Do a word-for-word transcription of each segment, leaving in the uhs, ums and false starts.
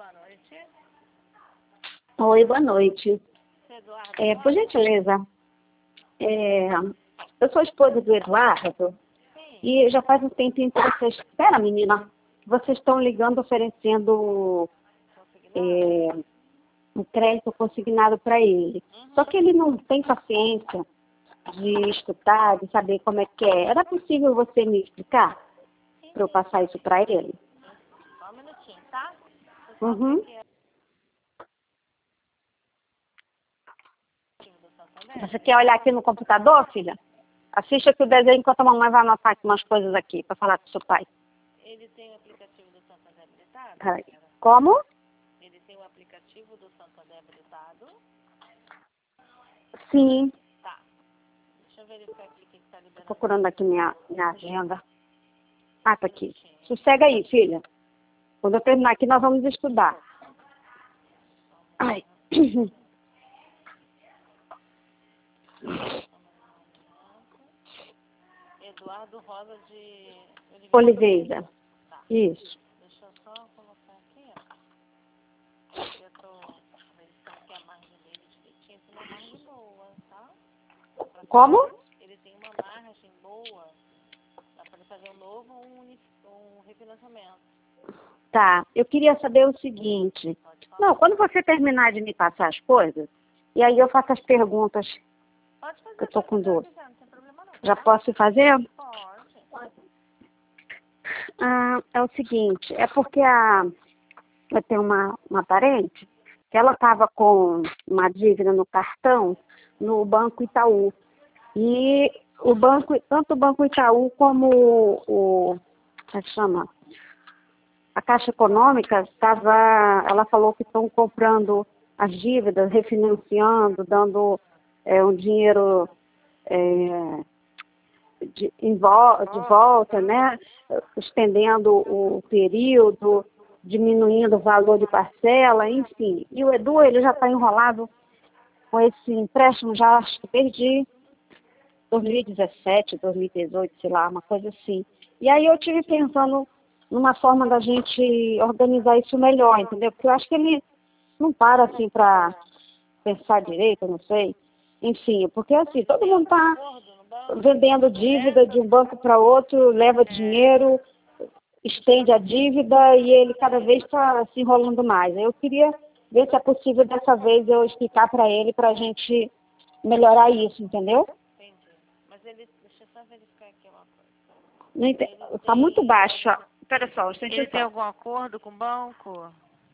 boa noite. Oi, boa noite. Eduardo. É, por gentileza, é, eu sou esposa do Eduardo. Sim. E já faz um tempinho que vocês... Espera, menina. Vocês estão ligando oferecendo é, um crédito consignado para ele. Uhum. Só que ele não tem paciência de escutar, de saber como é que é. Era possível você me explicar? Para eu passar isso para ele? Só um minutinho, tá? Uhum. Você quer olhar aqui no computador, filha? Assiste aqui o desenho enquanto a mamãe vai anotar aqui umas coisas aqui para falar com o seu pai. Ele tem o aplicativo do Santander habilitado? Peraí. Como? Ele tem o aplicativo do Santander habilitado? Sim. Tá. Deixa eu verificar aqui o que está liberando. Procurando aqui minha, minha agenda. Ah, tá aqui. Sossega aí, filha. Quando eu terminar aqui, nós vamos estudar. Ai. Eduardo Rosa de Oliveira. Tá. Isso. Deixa eu só colocar aqui, ó. Eu tô verificando aqui a margem dele direitinho. Tem uma margem boa, tá? Como? Ele tem uma margem boa. Dá para ele fazer um novo ou um, um refinanciamento. Tá. Eu queria saber o seguinte. Não, quando você terminar de me passar as coisas, e aí eu faço as perguntas. Pode fazer. Eu tô com dúvida. Não tem problema não. Já posso fazer? Pode. Ah, é o seguinte, é porque a, eu tenho uma, uma parente que ela estava com uma dívida no cartão no Banco Itaú. E o banco, tanto o Banco Itaú como o, o como é que chama? A Caixa Econômica estava, ela falou que estão comprando as dívidas, refinanciando, dando é, um dinheiro é, de, em vo, de volta, né? Estendendo o período, diminuindo o valor de parcela, enfim. E o Edu, ele já está enrolado com esse empréstimo, já acho que desde dois mil e dezessete, dois mil e dezoito, sei lá, uma coisa assim. E aí eu tive pensando numa forma da gente organizar isso melhor, entendeu? Porque eu acho que ele não para assim para pensar direito, eu não sei. Enfim, porque assim, todo mundo está vendendo dívida de um banco para outro, leva dinheiro, estende a dívida e ele cada vez está se enrolando mais. Eu queria ver se é possível dessa vez eu explicar para ele, para a gente melhorar isso, entendeu? Entendi. Mas ele, deixa eu só verificar aqui uma coisa. Não ent... Está muito baixo. Espera só, Ele tem algum acordo com o banco?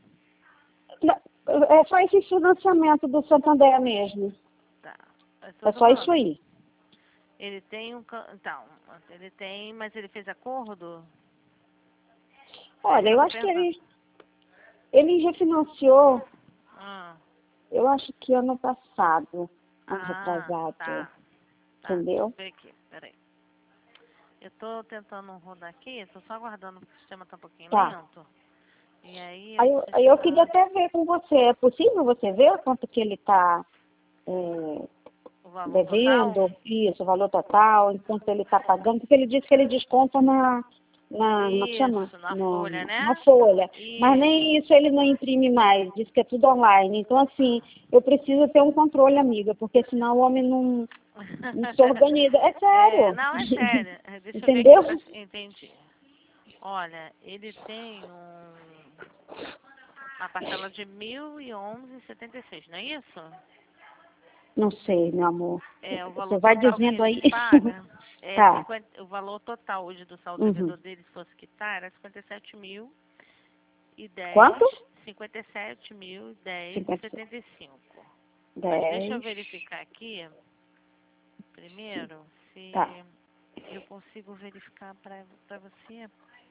É só esse financiamento do Santander mesmo. Tá. É só isso aí. Ele tem um... Então, ele tem... Mas ele fez acordo? Olha, eu acho que ele... Ele refinanciou... Ah. Eu acho que ano passado. Ano Ah, retrasado. tá. Entendeu? Tá. Aqui, peraí. Eu tô tentando rodar aqui, tô só aguardando porque o sistema tá um pouquinho tá. lento. E aí... Aí eu, aí eu queria até ver com você. É possível você ver quanto que ele está é, devendo? Total? Isso, o valor total, enquanto ele está pagando. Porque ele disse que ele desconta na... Na, na, chama? na na folha, né? Na folha. Isso. Mas nem isso ele não imprime mais, diz que é tudo online. Então, assim, eu preciso ter um controle, amiga, porque senão o homem não, não se organiza. É sério. É, não, é sério. Deixa Entendeu? eu ver aqui. Entendi. Olha, ele tem um, uma parcela de mil e onze reais e setenta e seis, não é isso? Não sei, meu amor. É, o valor Você vai total dizendo que ele aí. paga, é Tá. cinquenta, o valor total hoje do saldo Uhum. devedor dele, se fosse quitar, era cinquenta e sete mil e dez. Quanto? cinquenta e sete mil e dez e cinquenta, setenta e cinco. dez. Mas deixa eu verificar aqui, primeiro, se Tá. eu consigo verificar para você,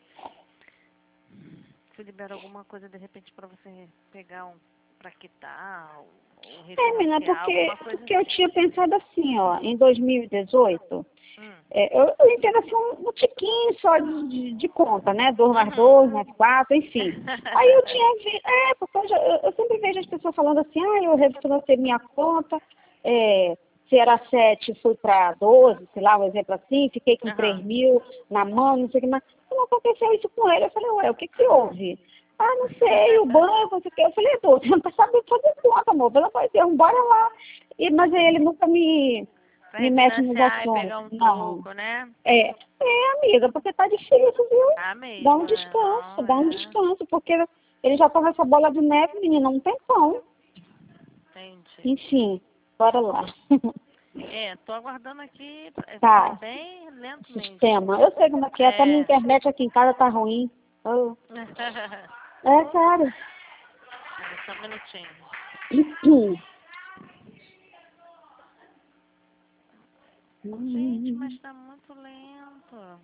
se libera alguma coisa de repente para você pegar um, para quitar, ou, ou É, menina, refinanciar, porque, alguma coisa porque eu assim. tinha pensado assim, ó, em dois mil e dezoito, Hum. é, eu, eu entendo assim um, um tiquinho só de, de, de conta, né? Dois mais Uhum. dois, mais quatro, enfim. Aí eu tinha visto, é, porque eu, já, eu, eu sempre vejo as pessoas falando assim, ah, eu refinancei minha conta, é, se era sete, fui para doze, sei lá, um exemplo assim, fiquei com Uhum. três mil na mão, não sei o que mais. Não aconteceu isso com ele. Eu falei, ué, o que que houve? Ah, não sei, o banco, não sei o quê. Eu falei, pô, você não tá sabendo fazer conta, amor, pelo amor de Deus, bora lá. E, mas aí ele nunca me, Pra me mete nos refinanciar e pegar assuntos, um não. troco, né? É, é, amiga, porque tá difícil, viu? Tá Dá um mesmo, é, descanso, não, dá um é. descanso, porque ele já tá nessa bola de neve, menina, não tem pão. Entendi. Enfim, bora lá. É, tô aguardando aqui, é, tá Tá, bem lento mesmo. sistema. Eu sei como é que é, até minha É. internet aqui em casa tá ruim. Oh. É, sério. Pera só um minutinho. Gente, mas tá muito lento.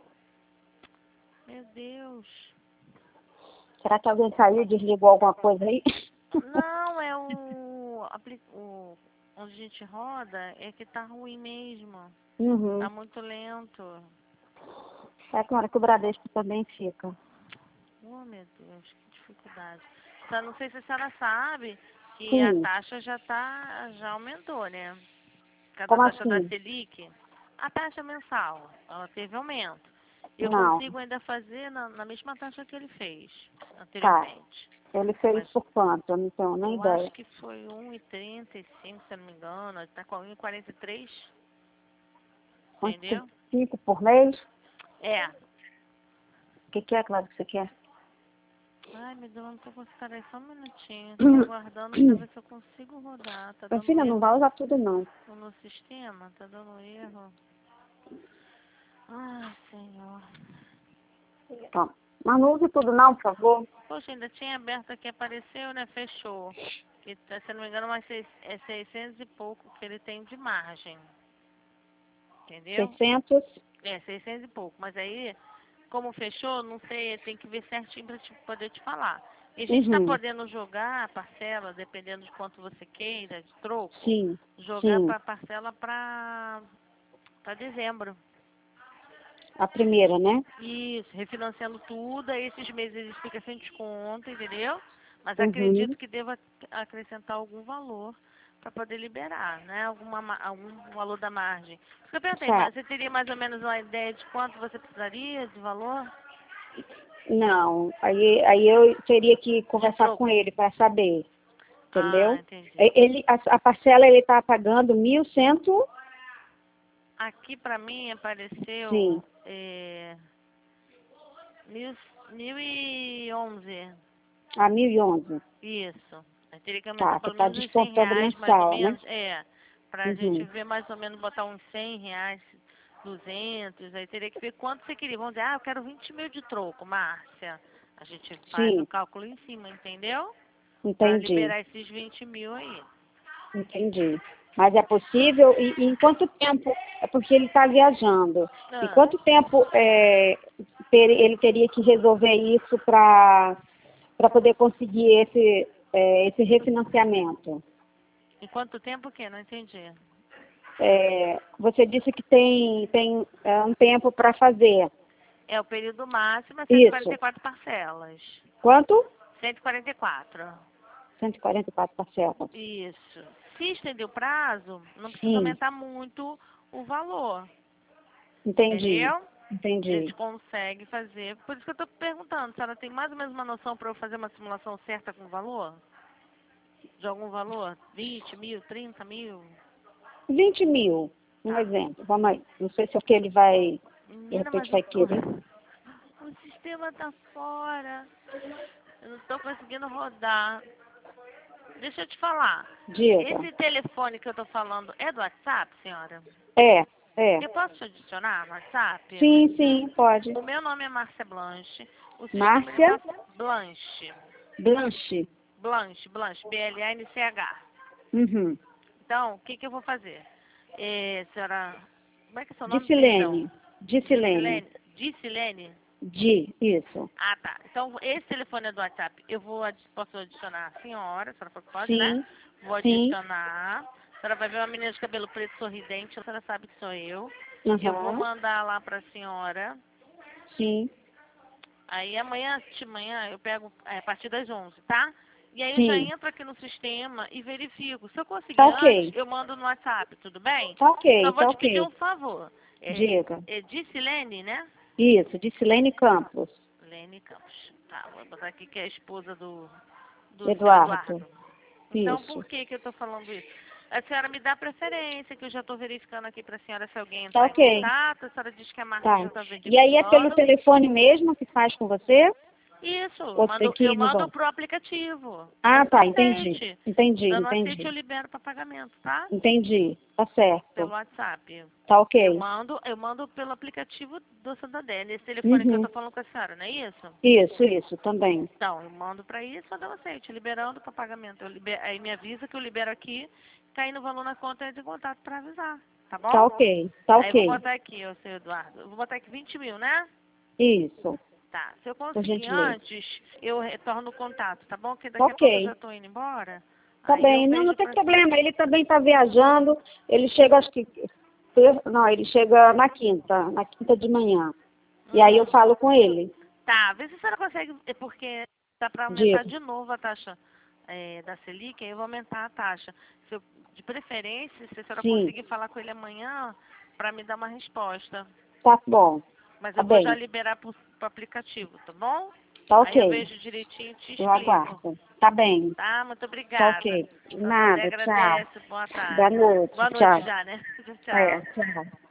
Meu Deus. Será que alguém saiu e desligou alguma coisa aí? Não, é o, apli- o onde a gente roda é que tá ruim mesmo. Uhum. Tá muito lento. É claro que o Bradesco também fica. Oh, meu Deus, que dificuldade. Só não sei se a senhora sabe que a Sim. taxa já tá, já aumentou, né? Cada Como taxa da assim? Selic, a taxa mensal, ela teve aumento. Eu Não. consigo ainda fazer na, na mesma taxa que ele fez Tá. anteriormente. Ele fez Mas por quanto? Eu não tenho nem eu ideia. acho que foi um e trinta e cinco, se eu não me engano. Está com um e quarenta e três, entendeu? Cinco por mês? É. O que, que é, claro, que você quer? Ai, meu Deus, não tô conseguindo. Aí só um minutinho. Tô aguardando pra ver se eu consigo rodar. Tá Minha dando filha, não erro vai usar tudo, não. no sistema. Tá dando erro. Ai, Senhor. Tá. Mas não use tudo, não, por favor. Poxa, ainda tinha aberto aqui, apareceu, né? Fechou. Que, tá, se eu não me engano, mais seis, é seiscentos e pouco que ele tem de margem. Entendeu? seiscentos. É, seiscentos e pouco. Mas aí, como fechou, não sei, tem que ver certinho pra te, poder te falar. E a gente tá Uhum. podendo jogar a parcela, dependendo de quanto você queira, de troco, Sim. jogar Sim. pra parcela pra, pra dezembro. A primeira, né? Isso, refinanciando tudo, aí esses meses eles ficam sem desconto, entendeu? Mas Uhum. acredito que deva acrescentar algum valor para poder liberar, né? Alguma, ma- algum valor da margem. Por isso que eu perguntei, Tá. mas você teria mais ou menos uma ideia de quanto você precisaria de valor? Não. Aí, aí eu teria que De conversar com troco? ele para saber. Ah, Entendeu? entendi. E- Ele, a, a parcela ele está pagando mil cento. Aqui para mim Sim. apareceu é, mil, mil e onze. A mil e onze. Isso. Aí teria que aumentar Tá, que pelo está menos uns cem descontando reais, mais ou mensal, né? menos. É, pra gente Uhum. ver mais ou menos, botar uns cem reais, duzentos. Aí teria que ver quanto você queria. Vamos dizer, ah, eu quero vinte mil de troco, Márcia. A gente faz o Sim, cálculo em cima, entendeu? Pra entendi, liberar esses vinte mil aí. entendi. Mas é possível? E, e em quanto tempo? É porque ele está viajando. Em Ah, quanto tempo é, ter- ele teria que resolver isso para para poder conseguir esse, é, esse refinanciamento? em quanto tempo o quê? Não entendi. É, você disse que tem, tem é, um tempo para fazer. É o período máximo, é cento e quarenta Isso. e quatro parcelas. Quanto? cento e quarenta e quatro. cento e quarenta e quatro parcelas. Isso. Se estender o prazo, não precisa Sim, aumentar muito o valor. entendi, Entendeu? A gente entendi. consegue fazer. Por isso que eu estou perguntando, a senhora tem mais ou menos uma noção para eu fazer uma simulação certa com o valor? De algum valor? vinte mil, trinta mil? vinte mil, um Tá. exemplo. Vamos aí. Não sei se é o que ele vai, de Menina, repente, mas o, vai querer. o sistema tá fora. Eu não estou conseguindo rodar. Deixa eu te falar. Diga. Esse telefone que eu estou falando é do WhatsApp, senhora? É, é. Eu posso te adicionar no WhatsApp? Sim, sim, pode. O meu nome é Márcia Blanche. O sistema ele Márcia tá Blanche. Blanche. Blanche, Blanche, B L A N C H. Uhum. Então, o que, que eu vou fazer? É, senhora, como é que é seu nome? Perdão. Dicilene. Dicilene. Dicilene? Dicilene? Di, isso. Ah, tá. Então, esse telefone é do WhatsApp. Eu vou, adi- posso adicionar a senhora, a senhora falou que pode, né? Sim, Vou sim. adicionar. A senhora vai ver uma menina de cabelo preto sorridente, a senhora sabe que sou eu. Eu vou Aham. mandar lá pra senhora. Sim, Aí amanhã de manhã eu pego é, a partir das onze, tá? E aí eu já sim. entro aqui no sistema e verifico. Se eu Tá conseguir antes, ok. eu mando no WhatsApp, tudo bem? Tá Só ok, vou tá te pedir ok. um favor. É, Diga. é Dicilene, né? Isso, Dicilene Campos. Daiane Campos. Tá, vou botar aqui que é a esposa do, do Eduardo. Eduardo. Então, Isso. por que que eu tô falando isso? A senhora me dá preferência, que eu já estou verificando aqui para a senhora se alguém Tá entrar ok. em contato. A senhora diz que a marca Tá. já está E aí é pelo verificando. telefone mesmo que faz com você? Isso, eu Ou mando, aqui eu no mando banco? pro aplicativo. Ah, Dando tá, entendi. aceite. Entendi, Dando aceite, eu entendi. libero para pagamento, tá? Entendi. Tá Pelo certo. WhatsApp. Tá Eu ok. mando, eu mando pelo aplicativo do Santander. Esse telefone que eu Uhum. tô falando com a senhora, não é isso? Isso, isso, também. Então, eu mando para isso, eu dou aceite, liberando para pagamento. Eu liber, aí me avisa que eu libero aqui, caindo o valor na conta, entra em contato para avisar, tá bom? Tá ok. Tá Aí eu vou ok. botar aqui, ô seu Eduardo, eu vou botar aqui vinte mil, né? Isso. Tá, se eu Por conseguir gentileza. antes, eu retorno o contato, tá bom? Porque Tá daqui a pouco eu ok. já tô indo embora. Tá Aí eu bem. Não, não vejo tem pra... problema. Ele também tá viajando. Ele chega, acho que... ter- Não, ele chega na quinta. Na quinta de manhã. E aí eu Uhum. falo com ele. Tá, vê se a senhora consegue, é porque dá pra aumentar Digo. de novo a taxa é, da Selic, aí eu vou aumentar a taxa. Se eu, de preferência, se a senhora Sim. conseguir falar com ele amanhã, pra me dar uma resposta. Tá bom. Mas Tá eu vou já bem. liberar pro, pro aplicativo, tá bom? Tá Aí eu ok. vejo direitinho e te Eu explico. aguardo. Tá bem. Tá? Muito Tá obrigada. ok. Santander Nada. Tchau. agradece. Boa Boa tarde. noite. Boa noite Tchau. já, né? É, Tchau. tchau.